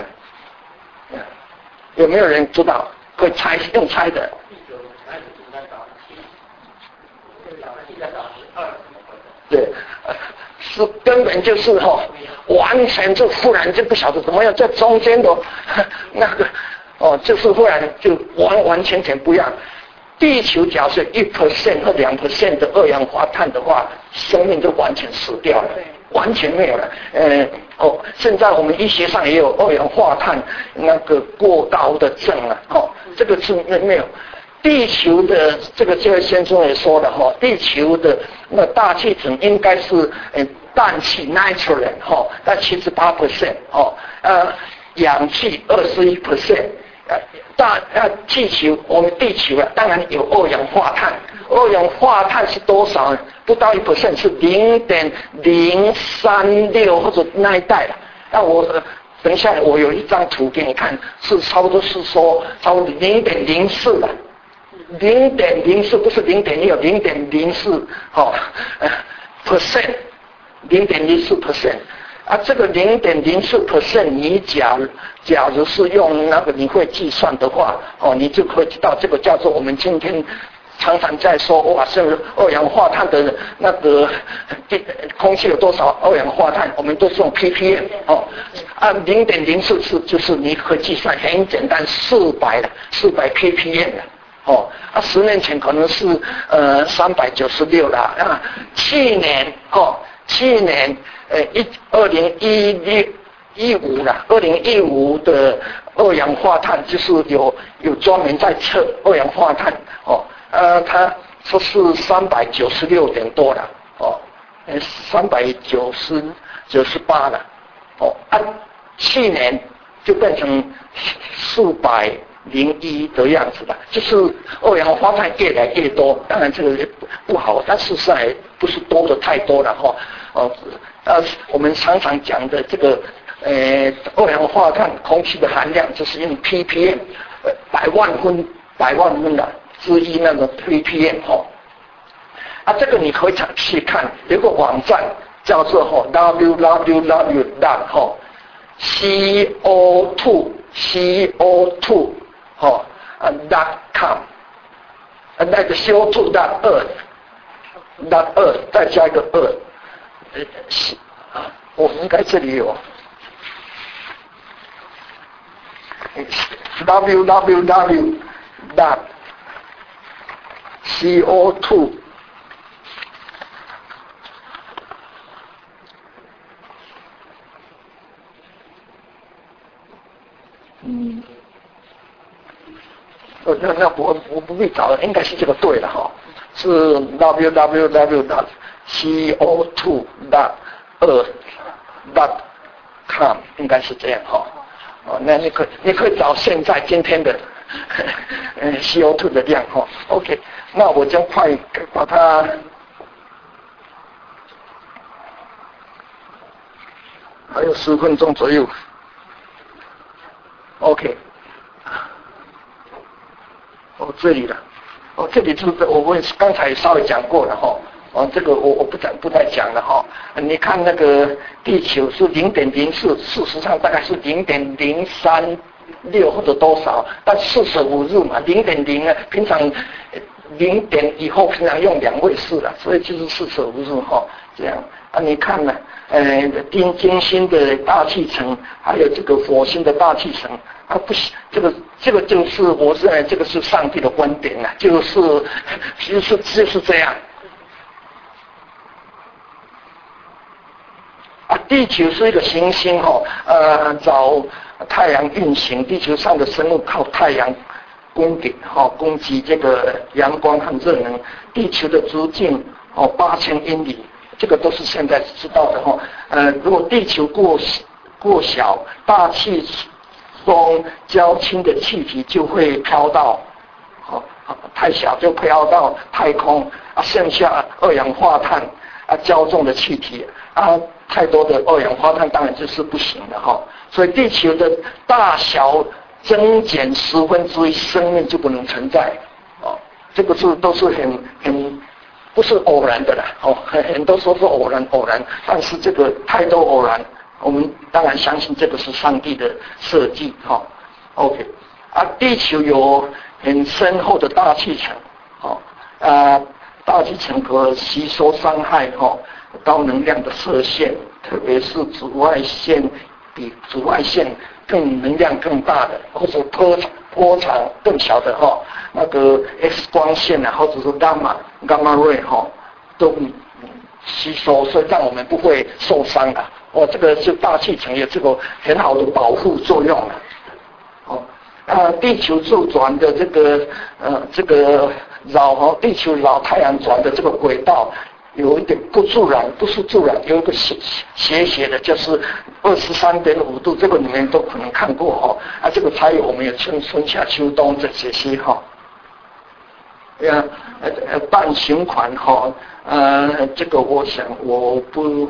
有没有人知道？会用猜的？对，是根本就是完全就忽然就不晓得怎么样，在中间的那个就是忽然就完全不一样。地球假设1% 或2% 的二氧化碳的话，生命就完全死掉了，完全没有了。现在我们医学上也有二氧化碳那个过高的症这个是没有。地球的这位先生也说了地球的那大气层应该是氮气 nitrogen 但78%氧气21%。气球，我们地球当然有二氧化碳，二氧化碳是多少？不到1%，是0.036或者那一带了。那我等一下，我有一张图给你看，是差不多是说差不多0.04了，0.04不是0.10，0.04%，0.04%。这个0.04%，你假如是用那个你会计算的话，你就会知道这个叫做我们今天常常在说是二氧化碳的那个空气有多少二氧化碳，我们都是用 ppm 0.04就是你可以计算很简单，400 ppm 了10年前可能是396了去年2015了，2015的二氧化碳就是有专门在测二氧化碳它说是396点多了398了去年就变成401的样子了，就是二氧化碳越来越多，当然这个不好，但事实上也不是多的太多了我们常常讲的这个二氧化碳空气的含量就是用 ppm 百万分的之一那个 ppm 这个你可以去看，有个网站叫做www.co2.com 那个 CO2.earth 再加一个2我应该这里有www.co2 那我不必找了，应该是这个对了是 www.co2.com 应该是这样那你可以找现在今天的 CO2 的量哈。OK， 那我将快把它还有10分钟左右。OK， 这里了。这里就是我刚才稍微讲过了哈。这个我不再讲了哈。你看那个地球是0.04，事实上大概是0.036或者多少，但45日嘛，0.0啊，平常0以后平常用2位数了，所以就是45日哈，这样啊。你看呢，金星的大气层，还有这个火星的大气层，不是这个就是我认为这个是上帝的观点啊，就是这样。地球是一个行星找太阳运行，地球上的生物靠太阳供给这个阳光和热能。地球的直径8000英里，这个都是现在知道的如果地球过小，大气中较轻的气体就会飘到太小就飘到太空剩下二氧化碳较重的气体太多的二氧化碳当然就是不行的所以地球的大小增减1/10，生命就不能存在这个都是很不是偶然的啦很多说是偶然，但是这个太多偶然，我们当然相信这个是上帝的设计OK， 地球有很深厚的大气层大气层可吸收伤害高能量的射线，特别是紫外线比紫外线能量更大的，或者波长更小的那个 X 光线或者是伽马瑞都吸收，所以让我们不会受伤的这个是大气层有这个很好的保护作用地球自转的这个地球绕太阳转的这个轨道有一点不是自然，有一个斜的，就是23.5度，这个你们都可能看过这个才有我们有春夏秋冬这些半循环这个我想我不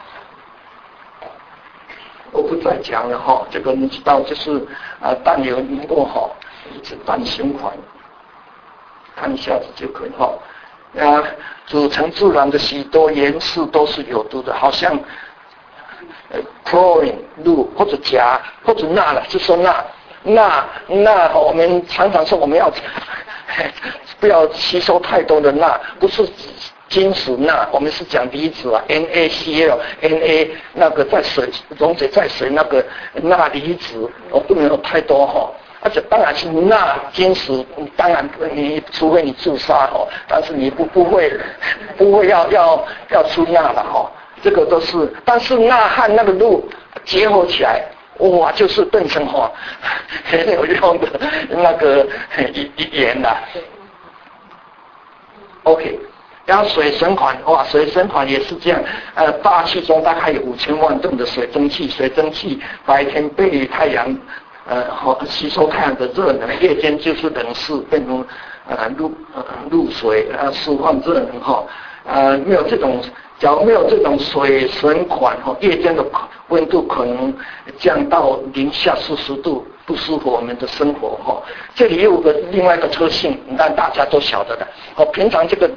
再讲了这个你知道就是氮有凝固一直半循环，看一下子就可以组成自然的许多元素都是有毒的，好像chlorine 氯或者钾或者钠了，就说钠我们常常说我们要不要吸收太多的钠，不是金属钠，我们是讲离子NaCl Na 那个在水溶解在水那个钠离子不能有太多而且当然是钠金属，当然你除非你自杀但是你不会要出钠了这个都是，但是钠和那个氯结合起来，哇，就是变成很有用的那个盐啦。OK， 然后水生环，水生环也是这样，大气中大概有5000万吨的水蒸气白天被太阳吸收太阳的热能，夜间就是冷释变成露水释放热能没有这种，假如没有这种水循环夜间的温度可能降到-40度，不适合我们的生活这里又有另外一个特性，但大家都晓得的平常这个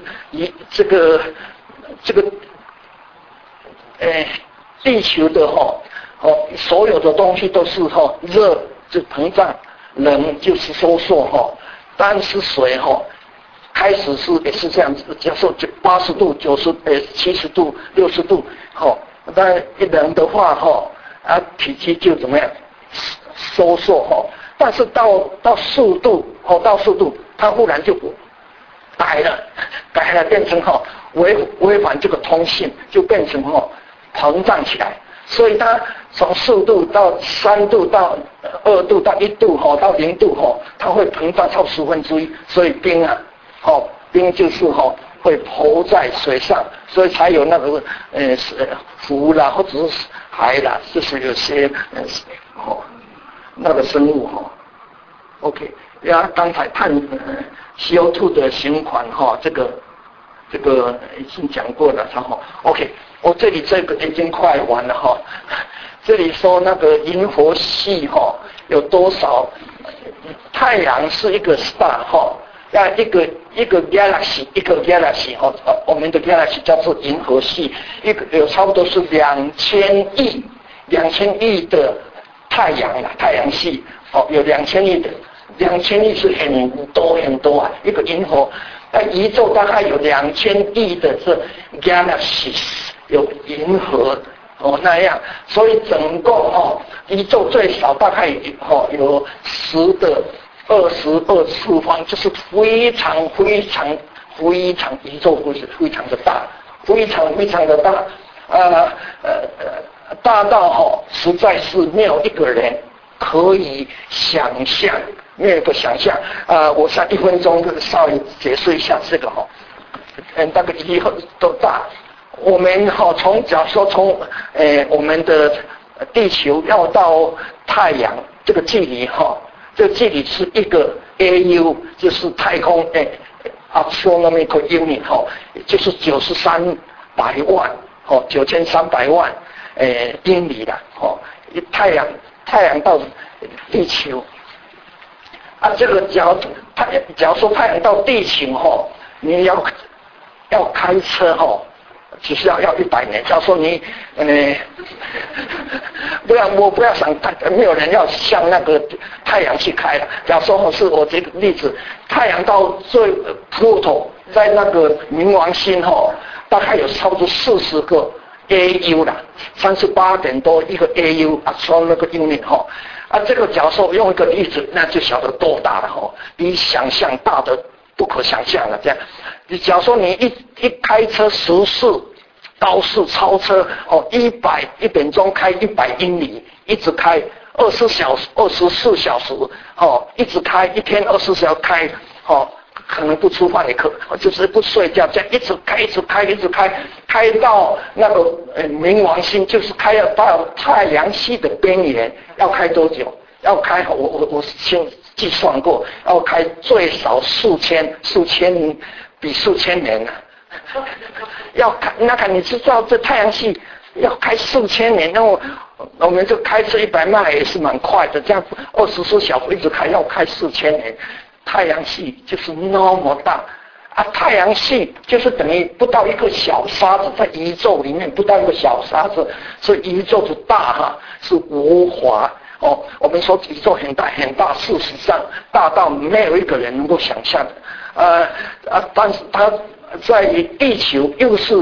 地球的所有的东西都是热就膨胀，冷就是收缩但是水开始也是这样子，假设80度、70度、60度但一冷的话体积就怎么样收缩但是到4度它忽然就改了变成违反这个通性，就变成膨胀起来，所以它从4度到3度到2度到1度到0度它会膨胀超1/10，所以冰就是会浮在水上，所以才有那个湖啦或者是海啦，就是有些那个生物 OK， 刚才CO2 的循环这个已经讲过了，然后 OK， 我这里这个已经快完了这里说那个银河系有多少？太阳是一个 star 要一个 galaxy 一个 galaxy 我们的 galaxy 叫做银河系，有差不多是2000亿的太阳系有2000亿的，2000亿是很多啊，一个银河。宇宙大概有2000亿的这 galaxies 有银河那样，所以总共宇宙最少大概有10的22次方，就是非常宇宙非常的大，非常的大，大到实在是没有一个人可以想象，没有一个想象。我想1分钟稍微解释一下这个大概以后都大。我们假如说从我们的地球要到太阳这个距离这个距离是一个 AU， 就是太空astronomical unit 就是9300万9300万英里的太阳到地球这个假如说太阳到地球你要开车只是要100年。假如说你我不要想，没有人要向那个太阳去开了。假如说是我这个例子，太阳到最Pluto在那个冥王星大概有差不多40个 AU 啦，38点多一个 AU 说那个 unit 这个假如说用一个例子，那就晓得多大了比想象大的不可想象了。这样，你假如说你一开车时速高速超车1点钟开100英里，一直开24小时一直开一天24小时开可能不吃饭也就是不睡觉，这样一直开到那个冥王星，就是开到太阳系的边缘，要开多久？要开我先计算过，要开最少数千比数千年了。要开你知道这太阳系要开数千年，那我们就开车100迈也是蛮快的，这样24小时一直开，要开4000年。太阳系就是那么大太阳系就是等于不到一个小沙子，在宇宙里面不到一个小沙子，所以宇宙的大是无法我们说宇宙很大很大，事实上大到没有一个人能够想象的但是它在地球又是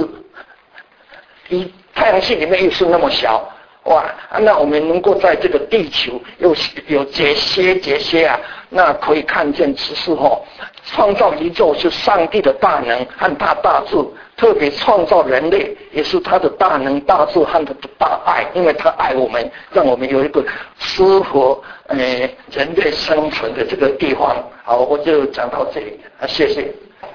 太阳系里面又是那么小那我们能够在这个地球有这些那可以看见只是创造宇宙是上帝的大能和他大智，特别创造人类也是他的大能大智和他的大爱，因为他爱我们，让我们有一个适合人类生存的这个地方。好，我就讲到这里谢谢。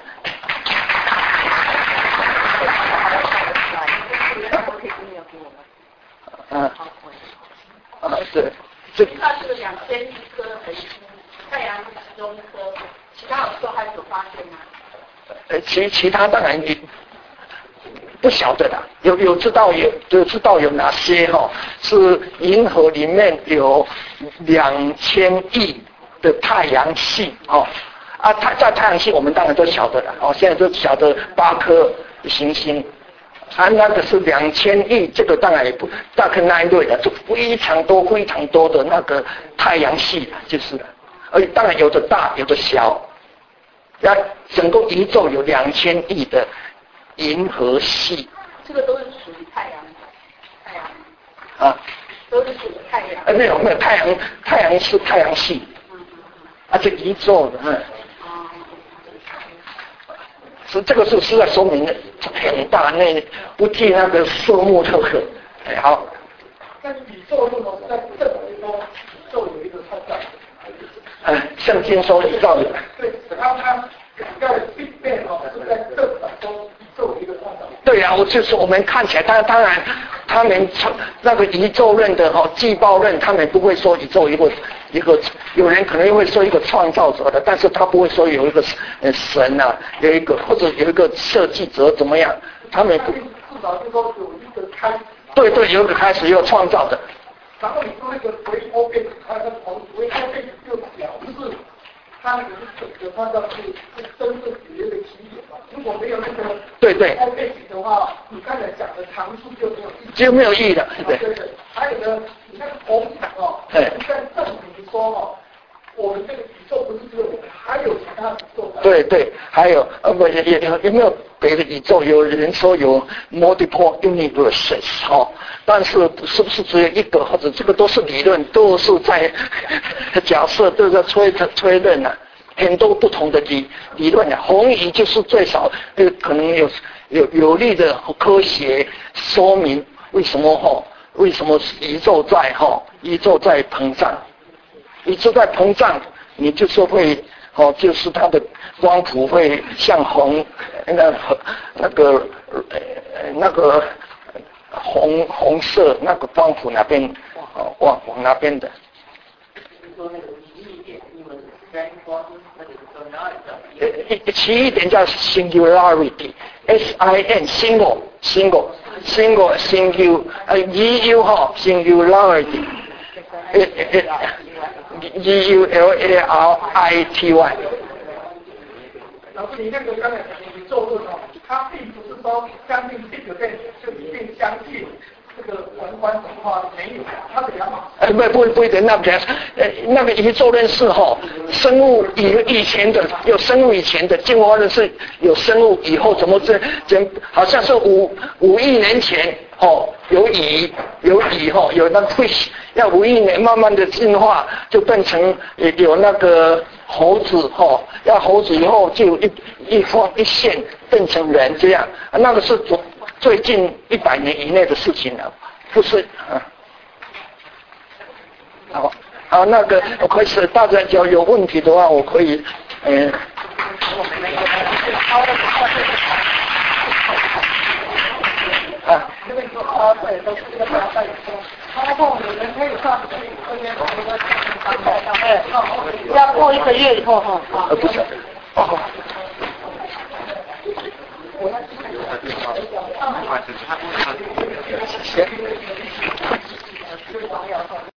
对，这它是2000亿颗恒星，太阳是其中一颗，其他有受害所发现吗？ 其他当然也不晓得啦，有知道有哪些是银河里面有2000亿的太阳系在太阳系我们当然都晓得了现在都晓得8颗行星。那个是2000亿，这个当然也不大概那一类的，就非常多的那个太阳系就是了。而当然有的大，有的小。整个宇宙有2000亿的银河系。 这个都是属于太阳。都是属于太阳。 没有太阳是太阳系。这宇宙的这个是实在说明很大，那不计那个数目都可好。 但是宇宙论在这里说，宇宙有一个创造。 圣经说宇宙有。 对，然后它要Big Bang是在这里说宇宙有一个创造。 对我就是我们看起来，当然他们那个宇宙论的季报论，他们不会说宇宙有一个有人可能会说一个创造者的，但是他不会说有一个神啊，有一个或者有一个设计者怎么样，他们至少就说有一个开始。 对，有一个开始，有创造的。 然后你说那个回波变，它的回波变就表示它那个是整个创造是真正语言的起点嘛。如果没有那个对背景的话，你刚才讲的常数就没有意义。 就没有意义的，对。 还有呢，你看红场哦，在证明说哦，我们这个宇宙不是只有我们，还有其他宇宙。对， 还有有没有别的宇宙？有人说有 multiple universes 但是是不是只有一个？或者这个都是理论，都是在假设，都在推论啊。很多不同的理论啊，红移就是最少可能有力的科学说明为什么宇宙在膨胀，你就说会就是它的光谱会像那个红色那个光谱那边往那边的。其一点叫 singularity， S-I-N single E-U singularity E-U-L-A-R-I-T-Y。 老师，你那个刚才讲的宇宙论它并不是说相信这个就一定相信这个宏观的话没有，它的两码。 不一定，那个宇宙论是生物以前的有生物以前的进化论是有生物以后怎么好像是5亿年前有蚁有那 fish， 要5亿年慢慢的进化就变成有那个猴子要猴子以后就有一线变成人这样，那个是最近100年以内的事情了，不是好，那个我可以是大家只要有问题的话，我可以要过1个月以后不是谢谢。